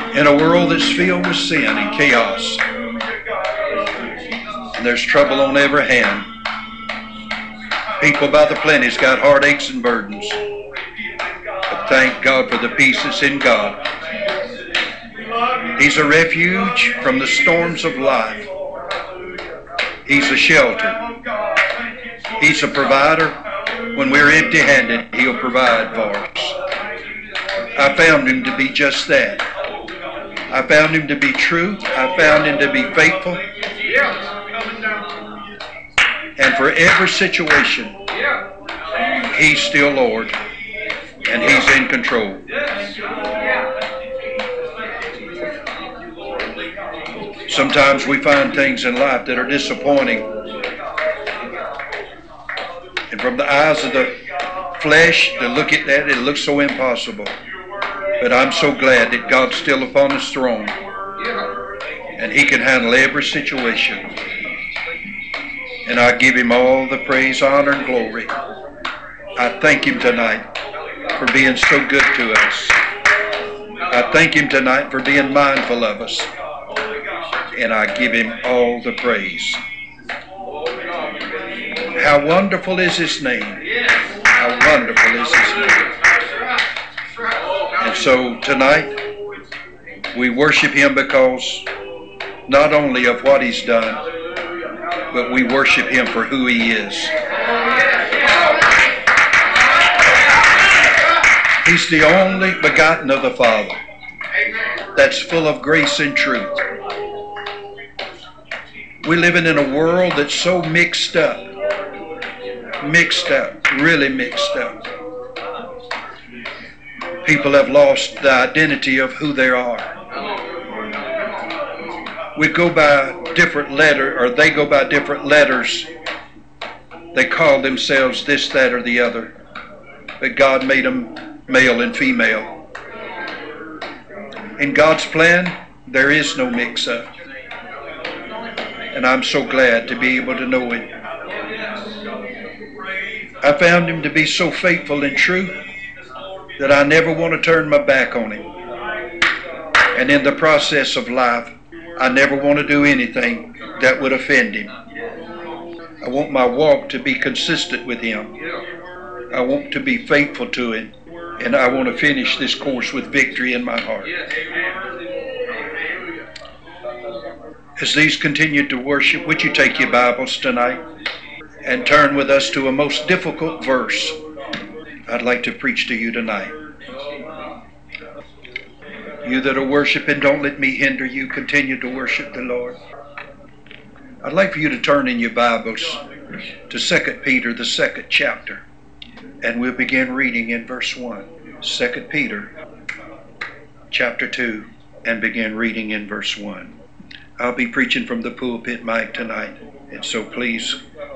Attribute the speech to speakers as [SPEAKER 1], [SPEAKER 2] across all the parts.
[SPEAKER 1] In a world that's filled with sin and chaos, and there's trouble on every hand, people by the plenty's got heartaches and burdens. But thank God for the peace that's in God. He's a refuge from the storms of life. He's a shelter. He's a provider. When we're empty-handed, He'll provide for us. I found Him to be just that. I found Him to be true. I found Him to be faithful. And for every situation, He's still Lord, and He's in control. Sometimes we find things in life that are disappointing, and from the eyes of the flesh, to look at that, it looks so impossible. But I'm so glad that God's still upon His throne, and He can handle every situation. And I give Him all the praise, honor, and glory. I thank Him tonight for being so good to us. I thank Him tonight for being mindful of us. And I give Him all the praise. How wonderful is His name. How wonderful is His name. And so tonight, we worship Him because not only of what He's done, but we worship Him for who He is. He's the only begotten of the Father that's full of grace and truth. We're living in a world that's so mixed up, really mixed up. People have lost the identity of who they are. We go by different letters, or they go by different letters. They call themselves this, that, or the other. But God made them male and female. In God's plan, there is no mix-up. And I'm so glad to be able to know Him. I found Him to be so faithful and true that I never want to turn my back on Him. And in the process of life, I never want to do anything that would offend Him. I want my walk to be consistent with Him. I want to be faithful to Him. And I want to finish this course with victory in my heart. As these continue to worship, would you take your Bibles tonight and turn with us to a most difficult verse I'd like to preach to you tonight. You that are worshiping, don't let me hinder you. Continue to worship the Lord. I'd like for you to turn in your Bibles to 2 Peter, the 2nd chapter, and we'll begin reading in verse 1. 2 Peter, chapter 2, and begin reading in verse 1. I'll be preaching from the pulpit mic tonight, and so please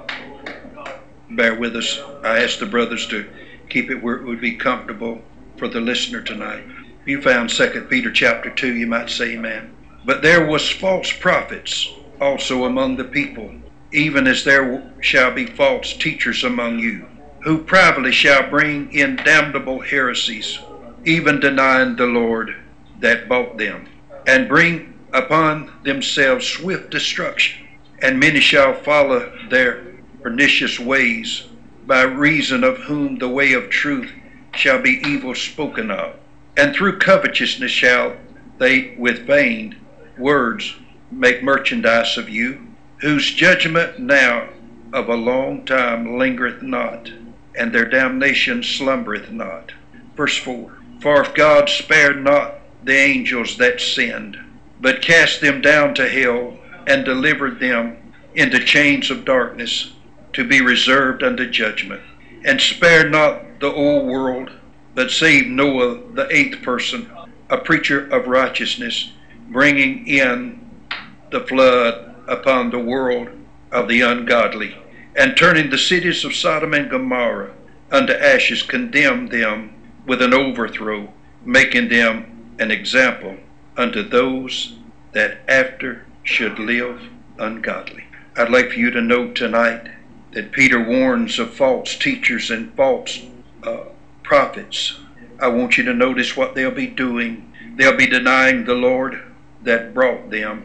[SPEAKER 1] bear with us. I ask the brothers to keep it where it would be comfortable for the listener tonight. If you found 2 Peter chapter 2, you might say amen. But there was false prophets also among the people, even as there shall be false teachers among you, who privately shall bring in damnable heresies, even denying the Lord that bought them, and bring upon themselves swift destruction. And many shall follow their pernicious ways, by reason of whom the way of truth shall be evil spoken of. And through covetousness shall they with vain words make merchandise of you, whose judgment now of a long time lingereth not, and their damnation slumbereth not. Verse 4. For if God spared not the angels that sinned, but cast them down to hell, and delivered them into chains of darkness, to be reserved unto judgment, and spared not the old world, but saved Noah the 8th person, a preacher of righteousness, bringing in the flood upon the world of the ungodly, and turning the cities of Sodom and Gomorrah unto ashes, condemned them with an overthrow, making them an example unto those that after should live ungodly. I'd like for you to note tonight that Peter warns of false teachers and false prophets. I want you to notice what they'll be doing. They'll be denying the Lord that bought them,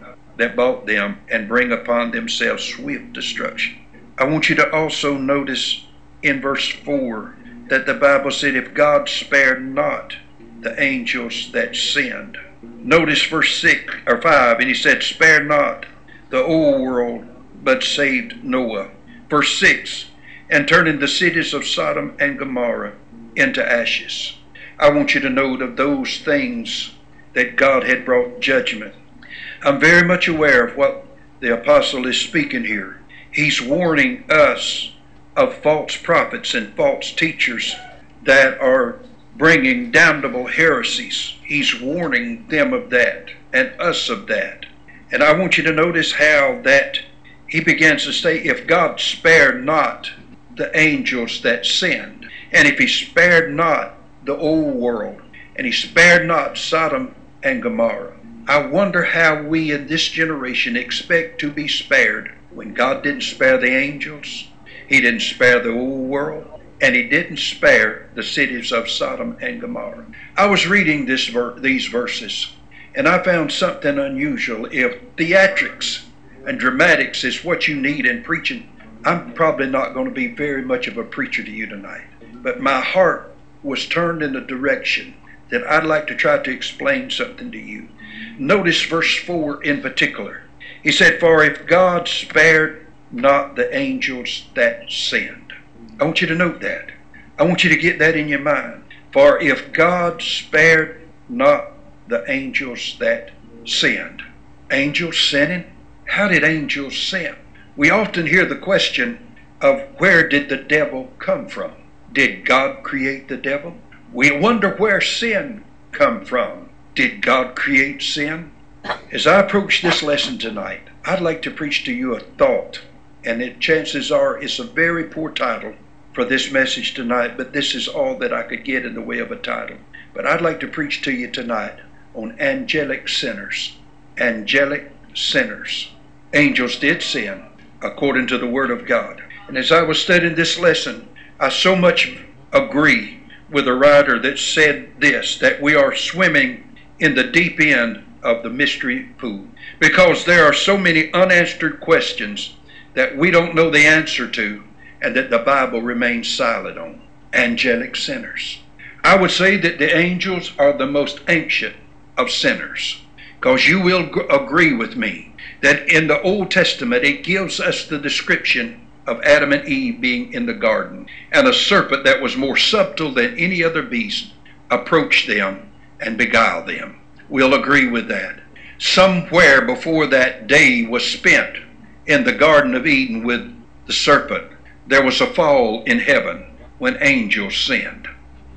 [SPEAKER 1] and bring upon themselves swift destruction. I want you to also notice in verse 4 that the Bible said, if God spared not the angels that sinned. Notice verse 6 or 5, and he said, spare not the old world, but saved Noah. Verse 6, and turning the cities of Sodom and Gomorrah into ashes. I want you to note of those things that God had brought judgment. I'm very much aware of what the apostle is speaking here. He's warning us of false prophets and false teachers that are bringing damnable heresies. He's warning them of that and us of that. And I want you to notice how that he begins to say, if God spared not the angels that sinned, and if he spared not the old world, and he spared not Sodom and Gomorrah, I wonder how we in this generation expect to be spared when God didn't spare the angels, he didn't spare the old world, and he didn't spare the cities of Sodom and Gomorrah. I was reading these verses, and I found something unusual. If theatrics and dramatics is what you need in preaching, I'm probably not going to be very much of a preacher to you tonight. But my heart was turned in the direction that I'd like to try to explain something to you. Notice verse 4 in particular. He said, for if God spared not the angels that sinned. I want you to note that. I want you to get that in your mind. For if God spared not the angels that sinned. Angels sinning? How did angels sin? We often hear the question of where did the devil come from? Did God create the devil? We wonder where sin come from. Did God create sin? As I approach this lesson tonight, I'd like to preach to you a thought, and chances are it's a very poor title for this message tonight, but this is all that I could get in the way of a title. But I'd like to preach to you tonight on angelic sinners. Angelic sinners. Angels did sin according to the Word of God. And as I was studying this lesson, I so much agree with a writer that said this, that we are swimming in the deep end of the mystery pool, because there are so many unanswered questions that we don't know the answer to, and that the Bible remains silent on. Angelic sinners. I would say that the angels are the most ancient of sinners, because you will agree with me that in the Old Testament it gives us the description of Adam and Eve being in the garden, and a serpent that was more subtle than any other beast approached them and beguiled them. We'll agree with that. Somewhere before that day was spent in the Garden of Eden with the serpent, there was a fall in heaven when angels sinned.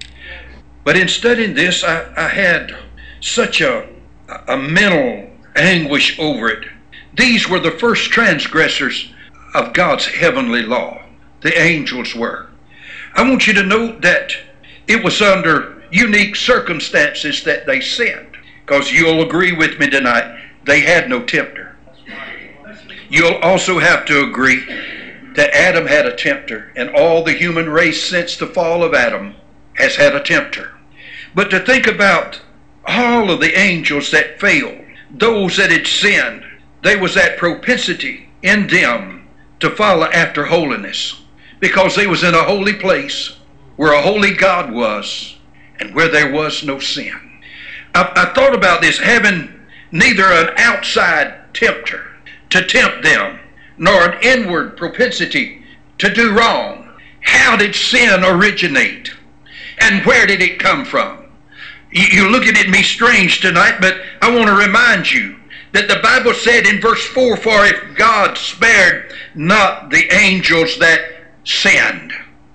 [SPEAKER 1] But in studying this, I had such a mental anguish over it. These were the first transgressors of God's heavenly law. The angels were. I want you to note that it was under unique circumstances that they sinned, because you'll agree with me tonight, they had no tempter. You'll also have to agree that Adam had a tempter, and all the human race since the fall of Adam has had a tempter. But to think about all of the angels that failed, those that had sinned, there was that propensity in them to follow after holiness, because they was in a holy place where a holy God was and where there was no sin. I thought about this, having neither an outside tempter to tempt them, nor an inward propensity to do wrong. How did sin originate? And where did it come from? You're looking at me strange tonight, but I want to remind you that the Bible said in verse 4, for if God spared not the angels that sinned.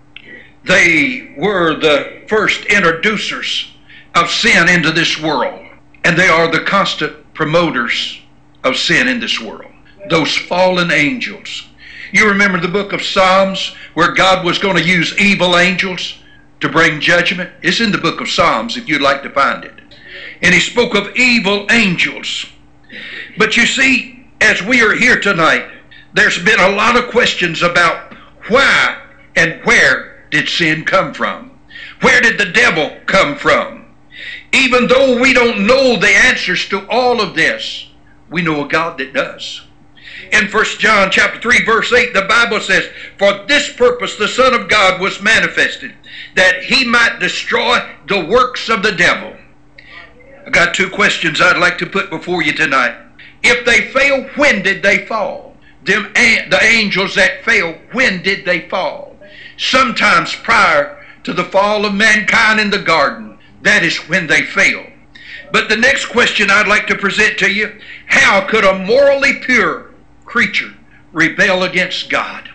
[SPEAKER 1] They were the first introducers of sin into this world, and they are the constant promoters of sin in this world. Those fallen angels. You remember the book of Psalms where God was going to use evil angels to bring judgment? It's in the book of Psalms if you'd like to find it. And he spoke of evil angels. But you see, as we are here tonight, there's been a lot of questions about why and where did sin come from? Where did the devil come from? Even though we don't know the answers to all of this, we know a God that does. In 1 John chapter 3 verse 8, the Bible says, "For this purpose the Son of God was manifested, that he might destroy the works of the devil." I got two questions I'd like to put before you tonight. If they fail, when did they fall? The angels that fell, when did they fall? Sometimes prior to the fall of mankind in the garden. That is when they fell. But the next question I'd like to present to you, how could a morally pure creature rebel against God?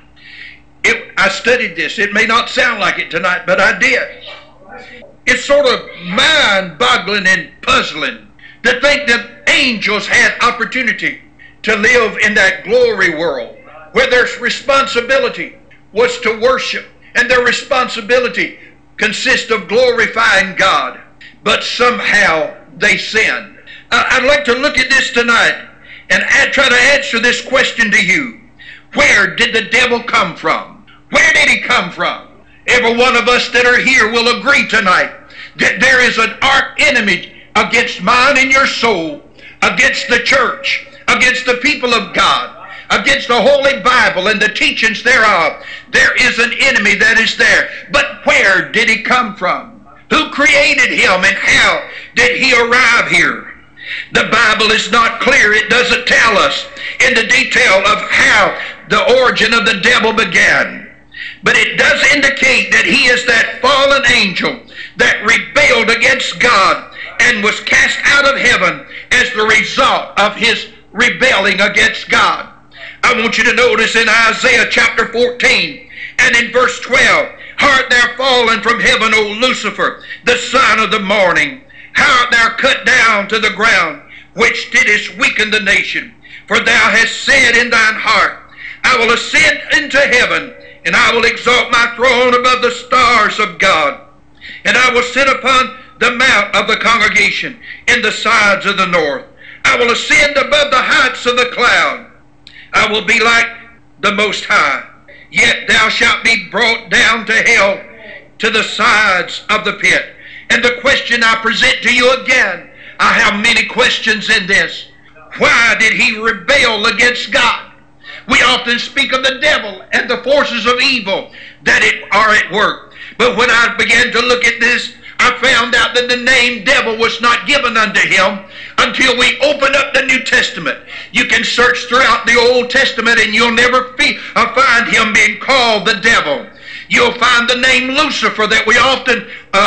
[SPEAKER 1] I studied this. It may not sound like it tonight, but I did. It's sort of mind-boggling and puzzling to think that angels had opportunity to live in that glory world where their responsibility was to worship, and their responsibility consists of glorifying God. But somehow they sinned. I'd like to look at this tonight and try to answer this question to you. Where did the devil come from? Where did he come from? Every one of us that are here will agree tonight that there is an arch enemy against mine and your soul, against the church, against the people of God, against the Holy Bible and the teachings thereof. There is an enemy that is there. But where did he come from? Who created him, and how did he arrive here? The Bible is not clear. It doesn't tell us in the detail of how the origin of the devil began. But it does indicate that he is that fallen angel that rebelled against God and was cast out of heaven as the result of his rebelling against God. I want you to notice in Isaiah chapter 14 and in verse 12, "Art thou fallen from heaven, O Lucifer, the son of the morning? How art thou cut down to the ground, which didst weaken the nation? For thou hast said in thine heart, I will ascend into heaven, and I will exalt my throne above the stars of God. And I will sit upon the mount of the congregation in the sides of the north. I will ascend above the heights of the cloud. I will be like the Most High. Yet thou shalt be brought down to hell, to the sides of the pit." And the question I present to you again, I have many questions in this. Why did he rebel against God? We often speak of the devil and the forces of evil that are at work. But when I began to look at this, I found out that the name devil was not given unto him until we open up the New Testament. You can search throughout the Old Testament and you'll never find him being called the devil. You'll find the name Lucifer that we often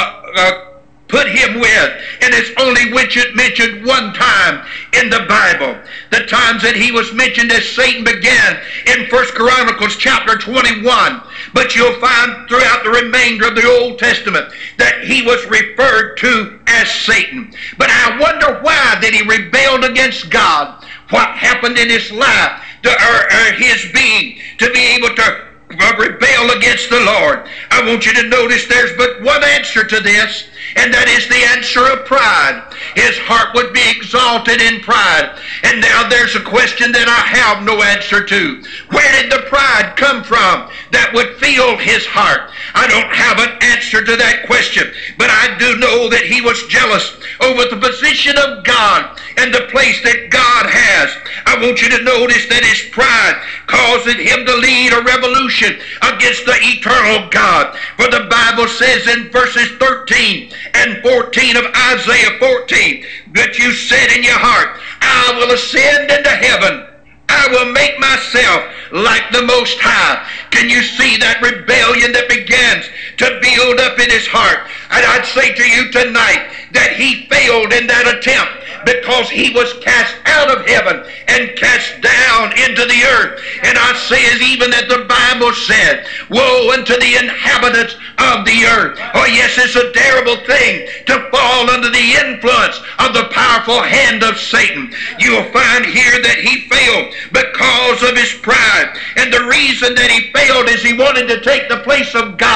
[SPEAKER 1] put him with, and it's only mentioned one time in the Bible. The times that he was mentioned as Satan began in 1 Chronicles chapter 21. But you'll find throughout the remainder of the Old Testament that he was referred to as Satan. But I wonder why that he rebelled against God. What happened in his life, his being, to be able to rebel against the Lord? I want you to notice there's but one answer to this, and that is the answer of pride. His heart would be exalted in pride. And now there's a question that I have no answer to. Where did the pride come from that would fill his heart? I don't have an answer to that question, but I do know that he was jealous over the position of God and the place that God has. I want you to notice that his pride caused him to lead a revolution against the eternal God. For the Bible says in verses 13 and 14 of Isaiah 14, that you said in your heart, I will ascend into heaven. I will make myself like the Most High. Can you see that rebellion that begins to build up in his heart? And I'd say to you tonight that he failed in that attempt because he was cast out of heaven and cast down into the earth. And I say as even as the Bible said, woe unto the inhabitants of the earth. Oh yes, it's a terrible thing to fall under the influence of the powerful hand of Satan. You'll find here that he failed because of his pride. And the reason that he failed is he wanted to take the place of God.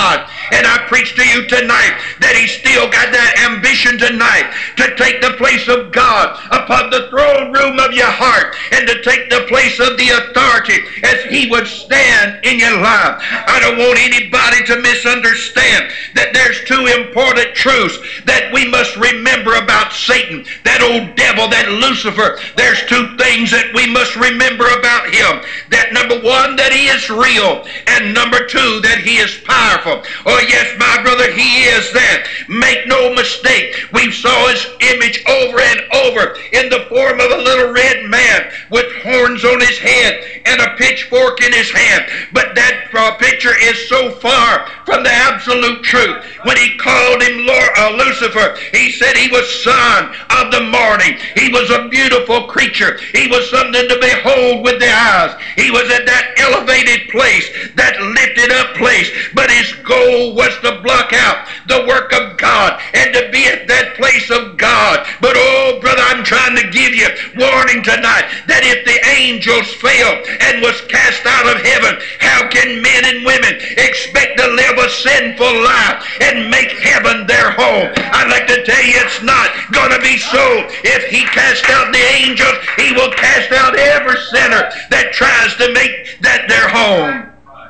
[SPEAKER 1] And I preach to you tonight that he's still got that ambition tonight to take the place of God upon the throne room of your heart and to take the place of the authority as he would stand in your life. I don't want anybody to misunderstand that there's two important truths that we must remember about Satan, that old devil, that Lucifer. There's two things that we must remember about him. That number one, that he is real, and number two, that he is powerful. Oh yes, my brother, he is that. Make no mistake, we saw his image over and over in the form of a little red man with horns on his head and a pitchfork in his hand. But that picture is so far from the absolute truth. When he called him Lucifer, he said he was son of the morning. He was a beautiful creature. He was something to behold with the eyes. He was at that elevated place, that lifted up place. But his goal was to block out the work of God and to be at that place of God. But oh, brother, I'm trying to give you warning tonight that if the angels failed and was cast out of heaven, how can men and women expect to live a sinful life and make heaven their home? I'd like to tell you it's not going to be so. If he cast out the angels, he will cast out every sinner that tries to make that their home.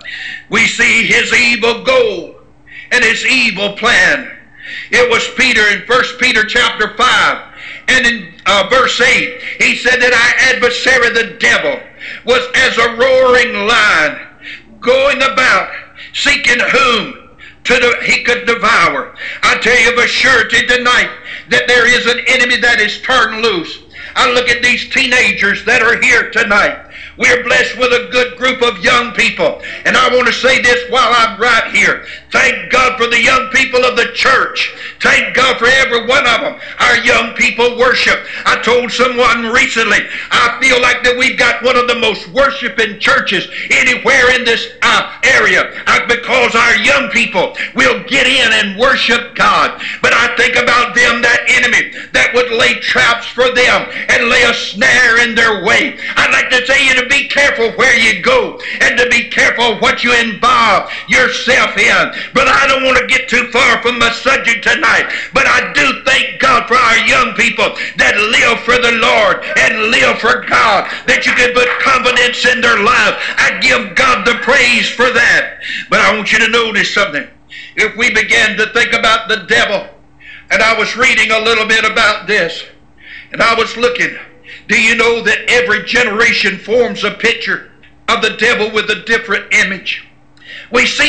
[SPEAKER 1] We see his evil goal and his evil plan. It was Peter in 1 Peter chapter 5 and in verse 8, he said that our adversary the devil was as a roaring lion going about seeking whom he could devour. I tell you of a surety tonight that there is an enemy that is turned loose. I look at these teenagers that are here tonight. We're blessed with a good group of young people. And I want to say this while I'm right here. Thank God for the young people of the church. Thank God for every one of them. Our young people worship. I told someone recently, I feel like that we've got one of the most worshiping churches anywhere in this area because our young people will get in and worship God. But I think about them, that enemy that would lay traps for them and lay a snare in their way. I'd like to tell you to be careful where you go and to be careful what you involve yourself in. But I don't want to get too far from my subject tonight. But I do thank God for our young people that live for the Lord and live for God, that you can put confidence in their lives. I give God the praise for that. But I want you to notice something. If we begin to think about the devil, and I was reading a little bit about this, and I was looking, do you know that every generation forms a picture of the devil with a different image? We see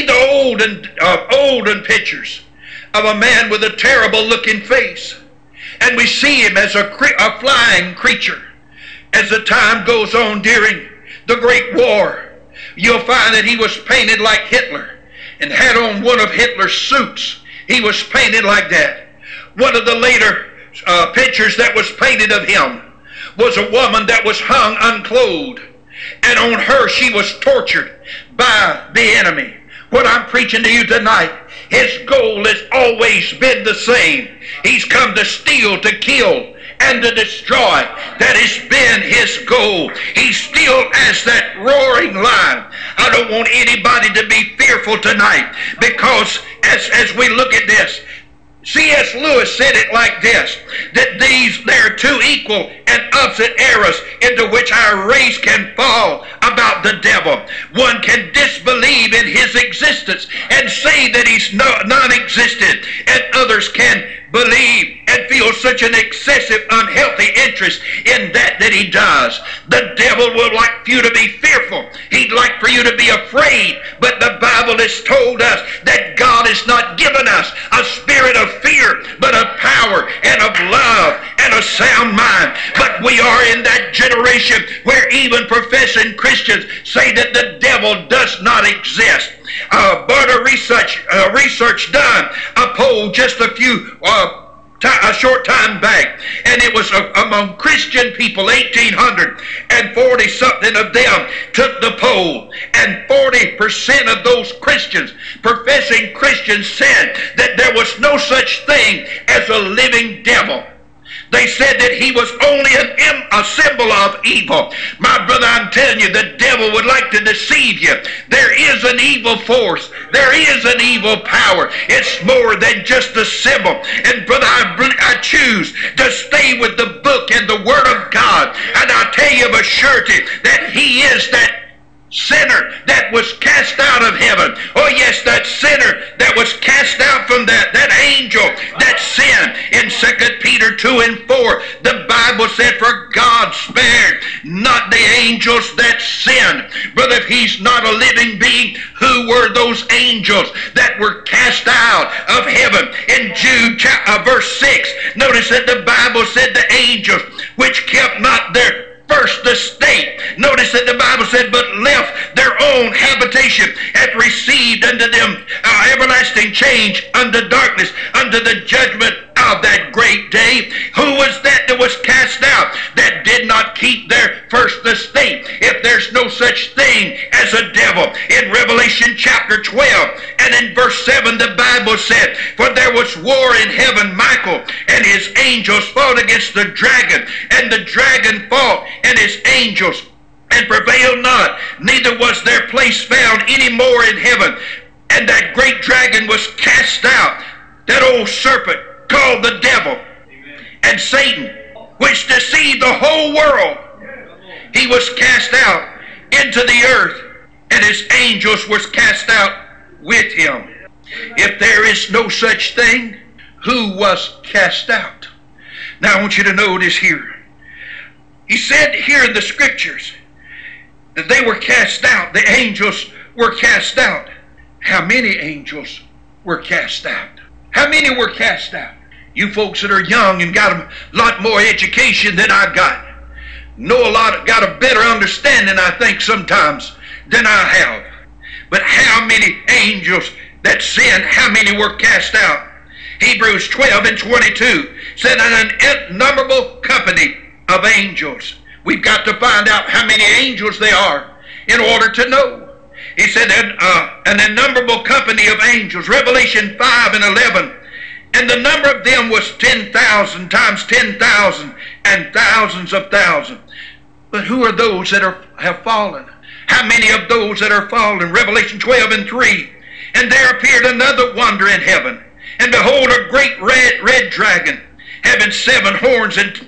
[SPEAKER 1] the olden pictures of a man with a terrible looking face, and we see him as a flying creature. As the time goes on during the Great War, you'll find that he was painted like Hitler and had on one of Hitler's suits. He was painted like that. One of the later pictures that was painted of him was a woman that was hung unclothed, and on her she was tortured by the enemy. What I'm preaching to you tonight, his goal has always been the same. He's come to steal, to kill, and to destroy. That has been his goal. He's still as that roaring lion. I don't want anybody to be fearful tonight, because as we look at this, C.S. Lewis said it like this, that there are two equal and opposite errors into which our race can fall about the devil. One can disbelieve in his existence and say that he's non-existent, and others can believe and feel such an excessive unhealthy interest in that he does. The devil would like you to be fearful. He'd like for you to be afraid. But the Bible has told us that God has not given us a spirit of fear, but of power and of love and a sound mind. But we are in that generation where even professing Christians say that the devil does not exist. But a research done, a poll just a short time back, and it was among Christian people, 1,840 something of them took the poll, and 40% of those Christians, professing Christians, said that there was no such thing as a living devil. They said that he was only a symbol of evil. My brother, I'm telling you, the devil would like to deceive you. There is an evil force. There is an evil power. It's more than just a symbol. And brother, I choose to stay with the book and the Word of God. And I'll tell you of a surety that he is that sinner that was cast out of heaven. Oh yes, that sinner that was cast out from that angel that sinned. In 2 Peter 2 and 4, the Bible said, for God spared not the angels that sinned. Brother, if he's not a living being, who were those angels that were cast out of heaven? In Jude verse 6, notice that the Bible said the angels which kept not their first estate. Notice that the Bible said, but left their own habitation, hath received unto them everlasting change unto darkness, unto the judgment of that great day. Who was that was cast out? That did not keep their first estate. If there's no such thing as a devil. In Revelation chapter 12 and in verse 7, the Bible said, for there was war in heaven, Michael and his angels fought against the dragon, and the dragon fought and his angels, and prevailed not, neither was their place found any more in heaven. And that great dragon was cast out, that old serpent called the devil, and Satan, which deceived the whole world. He was cast out into the earth, and his angels was cast out with him. If there is no such thing, who was cast out? Now I want you to notice here. He said here in the scriptures that they were cast out. The angels were cast out. How many angels were cast out? How many were cast out? You folks that are young and got a lot more education than I got, know a lot, got a better understanding, I think, sometimes than I have. But how many angels that sinned, how many were cast out? Hebrews 12 and 22 said an innumerable company of angels. We've got to find out how many angels there are in order to know. He said an innumerable company of angels. Revelation 5 and 11. And the number of them was 10,000 times 10,000 and thousands of thousands. But who are those that have fallen? How many of those that are fallen? Revelation 12 and 3. And there appeared another wonder in heaven. And behold, a great red dragon, having 7 horns and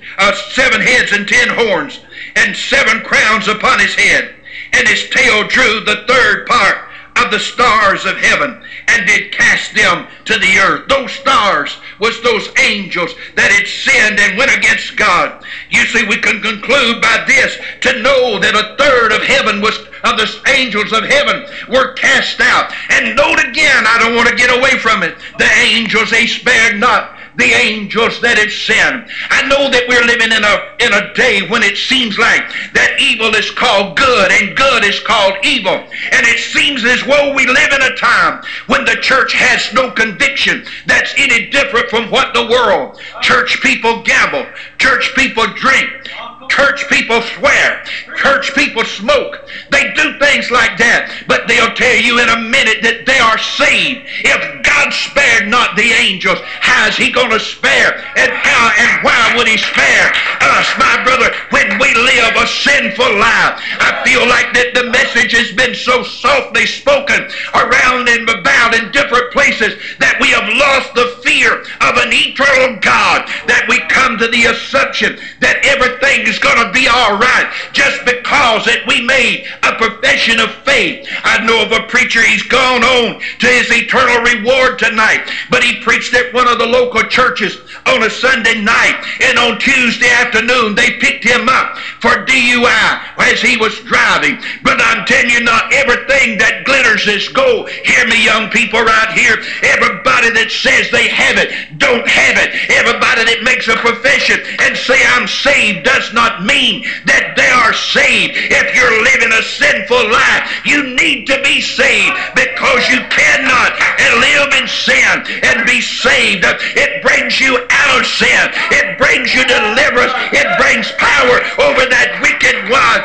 [SPEAKER 1] 7 heads and 10 horns, and 7 crowns upon his head. And his tail drew the third part of the stars of heaven, and did cast them to the earth. Those stars was those angels that had sinned and went against God. You see, we can conclude by this to know that a third of heaven was, of the angels of heaven were cast out. And note again, I don't want to get away from it, the angels, they spared not the angels that have sinned. I know that we're living in a day when it seems like that evil is called good and good is called evil. And it seems as though we live in a time when the church has no conviction that's any different from what the world. Church people gamble. Church people drink. Church people swear. Church people smoke. They do things like that. But they'll tell you in a minute that they are saved. If God spared not the angels, how is he going to spare? And how and why would he spare us, my brother, when we live a sinful life? I feel like that the message has been so softly spoken around and about in different places that we have lost the fear of an eternal God, that we come to the assumption that everything is going to be all right just because that we made a profession of faith. I know of a preacher, he's gone on to his eternal reward tonight, but he preached at one of the local churches on a Sunday night, and on Tuesday afternoon they picked him up for DUI as he was driving. But I'm telling you, not everything that glitters is gold. Hear me, young people right here. Everybody that says they have it don't have it. Everybody that makes a profession and say I'm saved does not mean that they are saved. If you're living a sinful life, you need to be saved, because you cannot live in sin and be saved. It brings you out of sin. It brings you deliverance. It brings power over that wicked one. I'm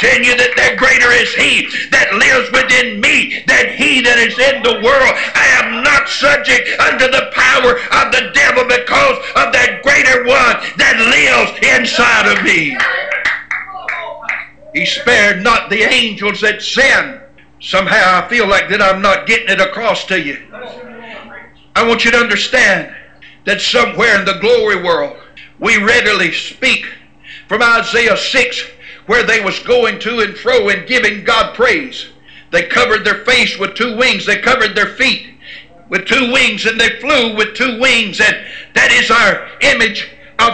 [SPEAKER 1] telling you that greater is He that lives within me than he that is in the world. I am not subject unto the power of the devil because of that greater one that lives inside of me. He spared not the angels that sinned. Somehow I feel like that I'm not getting it across to you. I want you to understand that somewhere in the glory world, we readily speak from Isaiah 6, where they was going to and fro and giving God praise. They covered their face with two wings. They covered their feet with two wings, and they flew with two wings. And that is our image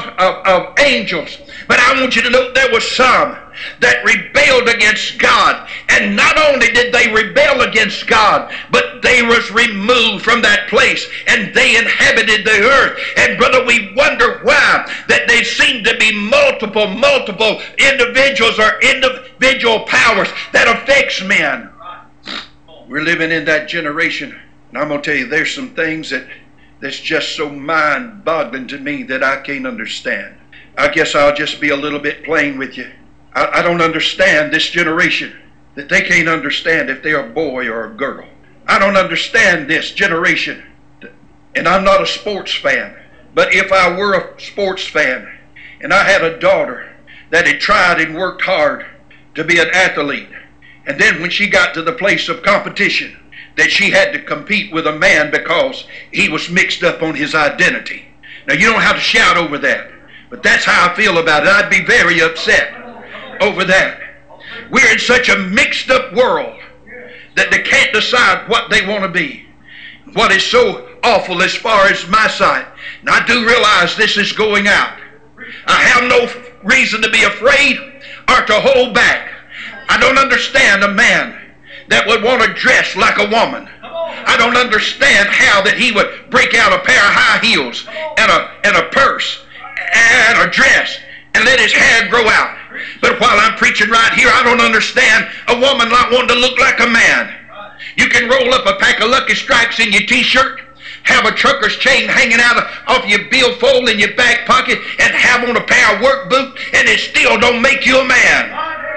[SPEAKER 1] of angels. But I want you to know there was some that rebelled against God. And not only did they rebel against God, but they was removed from that place and they inhabited the earth. And brother, we wonder why that there seem to be multiple individuals or individual powers that affects men. We're living in that generation. And I'm going to tell you, there's some things that's just so mind-boggling to me that I can't understand. I guess I'll just be a little bit plain with you. I don't understand this generation, that they can't understand if they're a boy or a girl. I don't understand this generation. And I'm not a sports fan. But if I were a sports fan and I had a daughter that had tried and worked hard to be an athlete, and then when she got to the place of competition, that she had to compete with a man because he was mixed up on his identity. Now, you don't have to shout over that, but that's how I feel about it. I'd be very upset over that. We're in such a mixed up world that they can't decide what they want to be. What is so awful as far as my sight, and I do realize this is going out. I have no reason to be afraid or to hold back. I don't understand a man that would want to dress like a woman. I don't understand how that he would break out a pair of high heels and a purse and a dress and let his hair grow out. But while I'm preaching right here, I don't understand a woman not wanting to look like a man. You can roll up a pack of Lucky Strikes in your t-shirt, have a trucker's chain hanging out off your billfold in your back pocket, and have on a pair of work boots, and it still don't make you a man.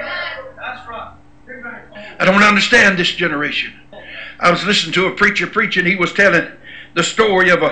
[SPEAKER 1] I don't understand this generation. I was listening to a preacher preaching. He was telling the story of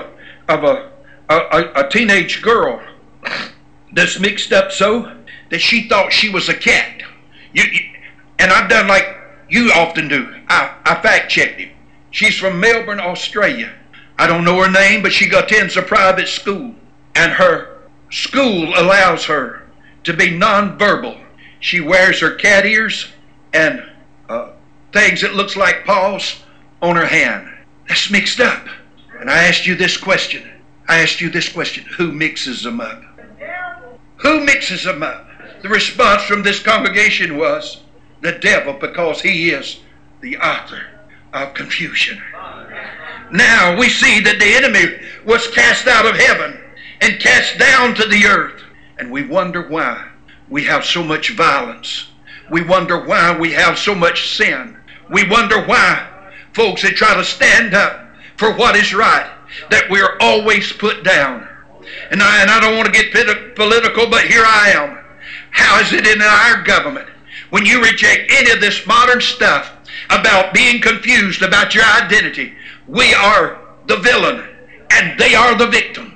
[SPEAKER 1] a teenage girl that's mixed up so that she thought she was a cat. And I've done like you often do. I fact-checked him. She's from Melbourne, Australia. I don't know her name, but she attends a private school. And her school allows her to be nonverbal. She wears her cat ears and things that looks like paws on her hand. That's mixed up. And I asked you this question. Who mixes them up? Who mixes them up? The response from this congregation was the devil, because he is the author of confusion. Now we see that the enemy was cast out of heaven and cast down to the earth. And we wonder why we have so much violence. We wonder why we have so much sin. We wonder why folks that try to stand up for what is right, that we're always put down. And I don't want to get political, but here I am. How is it in our government? When you reject any of this modern stuff about being confused about your identity, we are the villain and they are the victim.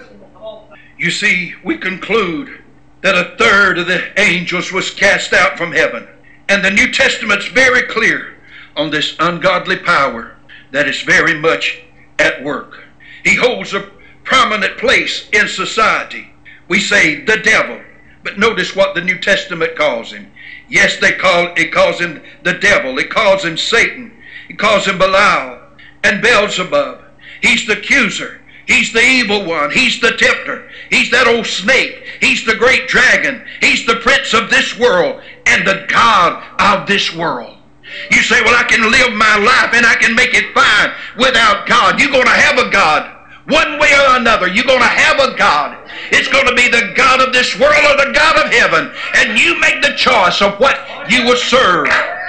[SPEAKER 1] You see, we conclude that a third of the angels was cast out from heaven. And the New Testament's very clear on this ungodly power that is very much at work. He holds a prominent place in society. We say the devil, but notice what the New Testament calls him. Yes, it calls him the devil. It calls him Satan. It calls him Belial and Beelzebub. He's the accuser. He's the evil one. He's the tempter. He's that old snake. He's the great dragon. He's the prince of this world and the god of this world. You say, well, I can live my life and I can make it fine without God. You're going to have a God. One way or another, you're going to have a God. It's going to be the God of this world or the God of heaven. And you make the choice of what you will serve.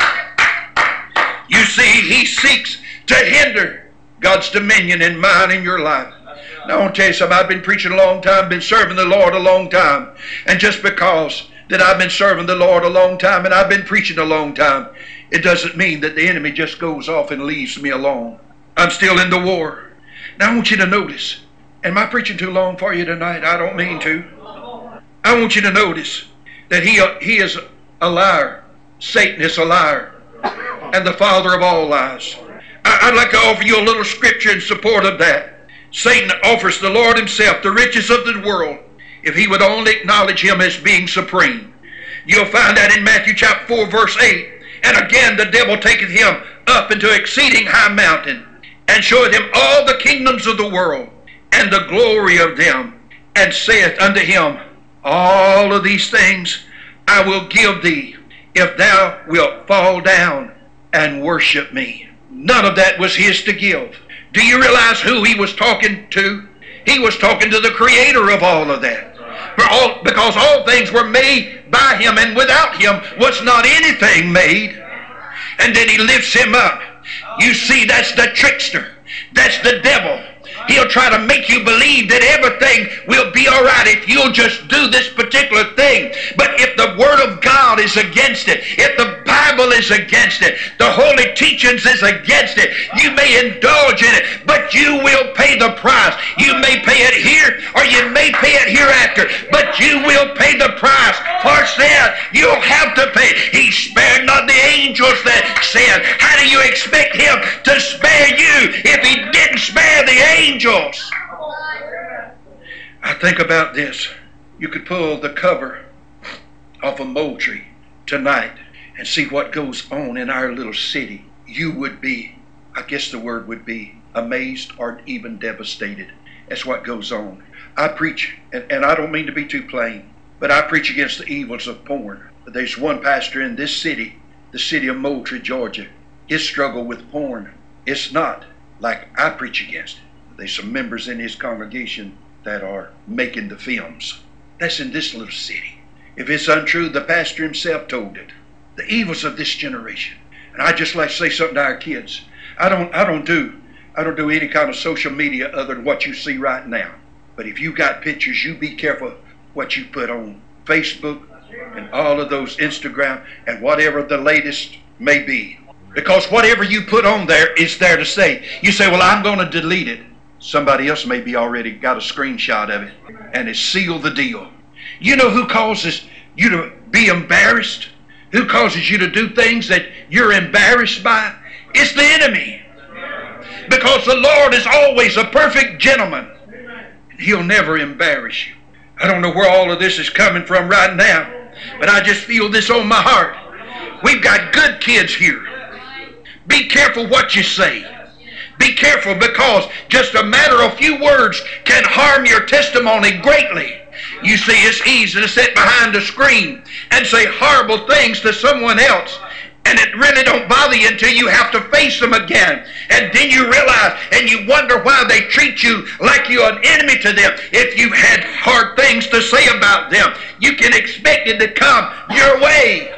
[SPEAKER 1] You see, he seeks to hinder God's dominion in mine and your life. Now, I want to tell you something. I've been preaching a long time, been serving the Lord a long time. And just because that I've been serving the Lord a long time and I've been preaching a long time, it doesn't mean that the enemy just goes off and leaves me alone. I'm still in the war. Now I want you to notice, am I preaching too long for you tonight? I don't mean to. I want you to notice that he is a liar. Satan is a liar and the father of all lies. I'd like to offer you a little scripture in support of that. Satan offers the Lord himself the riches of the world if he would only acknowledge him as being supreme. You'll find that in Matthew chapter 4 verse 8. And again the devil taketh him up into exceeding high mountain, and showeth him all the kingdoms of the world, and the glory of them, and saith unto him, all of these things I will give thee, if thou wilt fall down and worship me. None of that was his to give. Do you realize who he was talking to? He was talking to the creator of all of that. Because all things were made by him, and without him was not anything made. And then he lifts him up. You see, that's the trickster. That's the devil. He'll try to make you believe that everything will be all right if you'll just do this particular thing. But if the Word of God is against it, if the Bible is against it, the holy teachings is against it, you may indulge in it, but you will pay the price. You may pay it here or you may pay it hereafter, but you will pay the price for sin. You'll have to pay. He spared not the angels that sinned. How do you expect him to spare you if he didn't spare the angels? I think about this. You could pull the cover off a Moultrie tonight and see what goes on in our little city. You would be, I guess the word would be, amazed or even devastated. That's what goes on. I preach, and I don't mean to be too plain, but I preach against the evils of porn. There's one pastor in this city, the city of Moultrie, Georgia. His struggle with porn, it's not like I preach against it. There's some members in his congregation that are making the films. That's in this little city. If it's untrue, the pastor himself told it. The evils of this generation. And I just like to say something to our kids. I don't do any kind of social media other than what you see right now. But if you got pictures, you be careful what you put on Facebook and all of those Instagram and whatever the latest may be. Because whatever you put on there is there to stay. You say, well, I'm going to delete it. Somebody else maybe already got a screenshot of it and it's sealed the deal. You know who causes you to be embarrassed? Who causes you to do things that you're embarrassed by? It's the enemy. Because the Lord is always a perfect gentleman. He'll never embarrass you. I don't know where all of this is coming from right now, but I just feel this on my heart. We've got good kids here. Be careful what you say. Be careful, because just a matter of few words can harm your testimony greatly. You see, it's easy to sit behind a screen and say horrible things to someone else, and it really don't bother you until you have to face them again. And then you realize and you wonder why they treat you like you're an enemy to them. If you had hard things to say about them, you can expect it to come your way.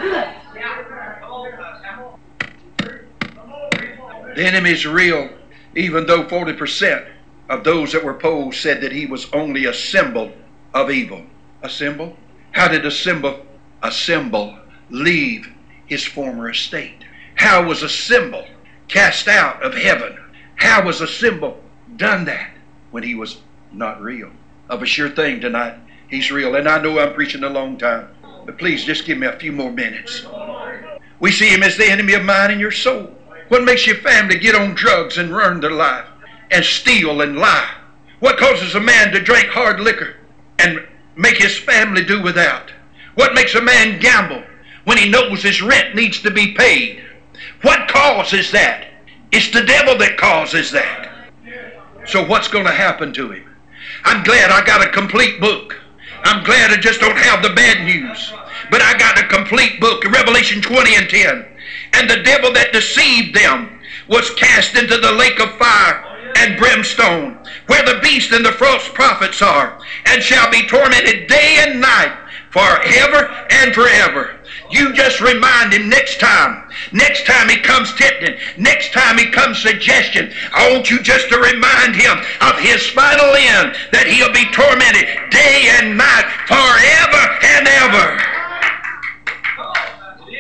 [SPEAKER 1] The enemy is real, even though 40% of those that were polled said that he was only a symbol of evil. A symbol? How did a symbol leave his former estate? How was a symbol cast out of heaven? How was a symbol done that when he was not real? Of a sure thing tonight, he's real. And I know I'm preaching a long time, but please just give me a few more minutes. We see him as the enemy of mind and your soul. What makes your family get on drugs and ruin their life and steal and lie? What causes a man to drink hard liquor and make his family do without? What makes a man gamble when he knows his rent needs to be paid? What causes that? It's the devil that causes that. So what's going to happen to him? I'm glad I got a complete book. I'm glad I just don't have the bad news. But I got a complete book, Revelation 20 and 10. And the devil that deceived them was cast into the lake of fire and brimstone, where the beast and the false prophets are, and shall be tormented day and night forever and forever. You just remind him next time he comes tempting, next time he comes suggestion, I want you just to remind him of his final end, that he'll be tormented day and night forever and ever.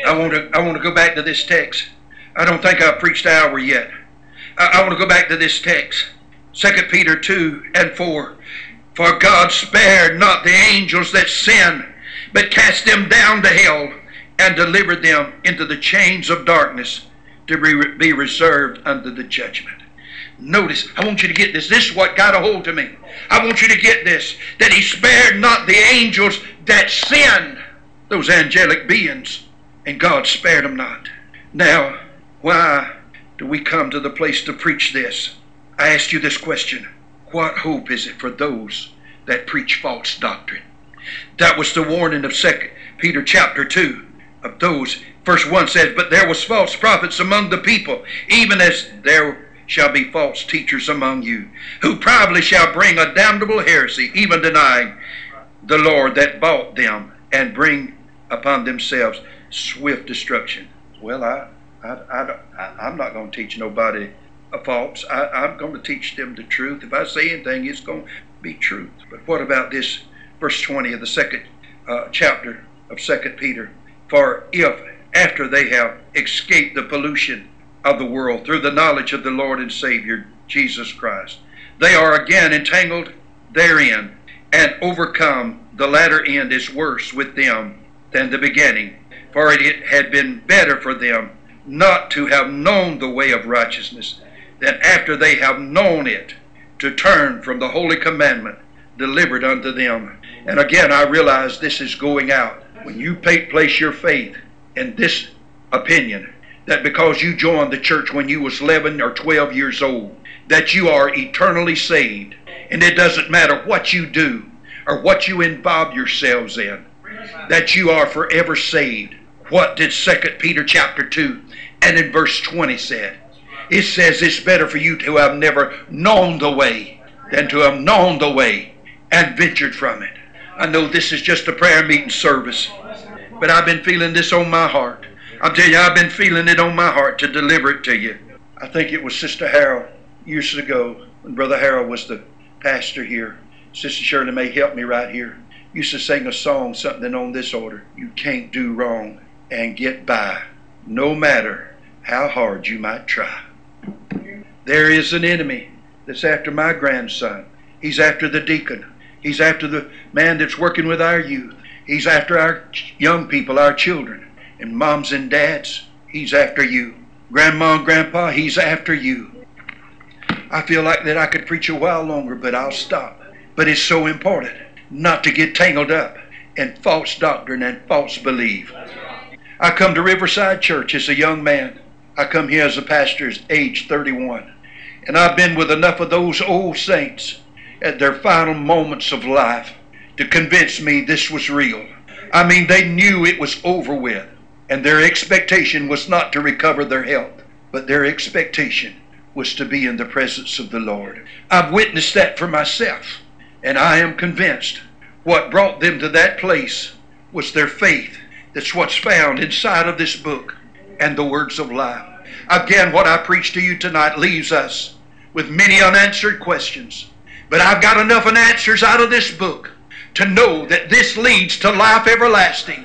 [SPEAKER 1] I want to go back to this text. I don't think I've preached an hour yet. I want to go back to this text. 2 Peter 2 and 4. For God spared not the angels that sinned, but cast them down to hell, and delivered them into the chains of darkness to be reserved unto the judgment. Notice, I want you to get this. This is what got a hold of me. I want you to get this, that he spared not the angels that sinned, those angelic beings, and God spared them not. Now, why do we come to the place to preach this? I asked you this question. What hope is it for those that preach false doctrine? That was the warning of 2 Peter chapter 2 of those. Verse 1 says, but there was false prophets among the people, even as there shall be false teachers among you, who probably shall bring a damnable heresy, even denying the Lord that bought them, and bring upon themselves swift destruction. Well, I'm not going to teach nobody a false. I'm going to teach them the truth. If I say anything, it's going to be truth. But what about this verse 20 of the second chapter of 2 Peter? For if after they have escaped the pollution of the world through the knowledge of the Lord and Savior Jesus Christ, they are again entangled therein and overcome, the latter end is worse with them than the beginning. For it had been better for them not to have known the way of righteousness, than after they have known it, to turn from the holy commandment delivered unto them. And again, I realize this is going out. When you place your faith in this opinion, that because you joined the church when you was 11 or 12 years old, that you are eternally saved, and it doesn't matter what you do or what you involve yourselves in, that you are forever saved. What did 2 Peter chapter 2 and in verse 20 said? It says it's better for you to have never known the way than to have known the way and ventured from it. I know this is just a prayer meeting service, but I've been feeling this on my heart. I'm telling you, I've been feeling it on my heart to deliver it to you. I think it was Sister Harold years ago, when Brother Harold was the pastor here. Sister Shirley may help me right here. Used to sing a song, something on this order. You can't do wrong and get by, no matter how hard you might try. There is an enemy that's after my grandson. He's after the deacon. He's after the man that's working with our youth. He's after our young people, our children. And moms and dads, he's after you. Grandma and grandpa, he's after you. I feel like that I could preach a while longer, but I'll stop. But it's so important not to get tangled up in false doctrine and false belief. I come to Riverside Church as a young man. I come here as a pastor age 31. And I've been with enough of those old saints at their final moments of life to convince me this was real. I mean, they knew it was over with. And their expectation was not to recover their health, but their expectation was to be in the presence of the Lord. I've witnessed that for myself, and I am convinced what brought them to that place was their faith. That's what's found inside of this book and the words of life. Again, what I preach to you tonight leaves us with many unanswered questions, but I've got enough answers out of this book to know that this leads to life everlasting.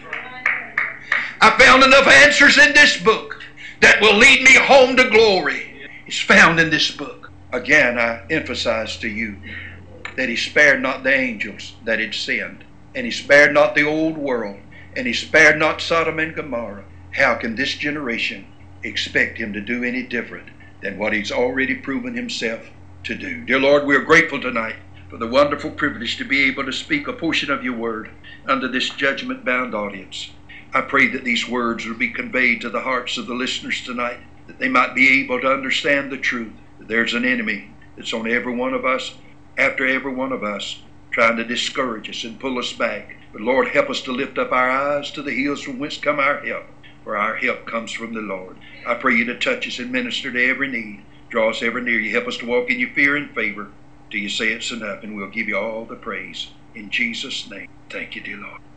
[SPEAKER 1] I found enough answers in this book that will lead me home to glory. It's found in this book. Again, I emphasize to you that he spared not the angels that had sinned, and he spared not the old world, and he spared not Sodom and Gomorrah. How can this generation expect him to do any different than what he's already proven himself to do? Dear Lord, we are grateful tonight for the wonderful privilege to be able to speak a portion of your word under this judgment-bound audience. I pray that these words will be conveyed to the hearts of the listeners tonight, that they might be able to understand the truth, that there's an enemy that's on every one of us, after every one of us, trying to discourage us and pull us back. But Lord, help us to lift up our eyes to the hills from whence come our help, for our help comes from the Lord. I pray you to touch us and minister to every need. Draw us ever near you. Help us to walk in your fear and favor till you say it's enough, and we'll give you all the praise. In Jesus' name, thank you, dear Lord.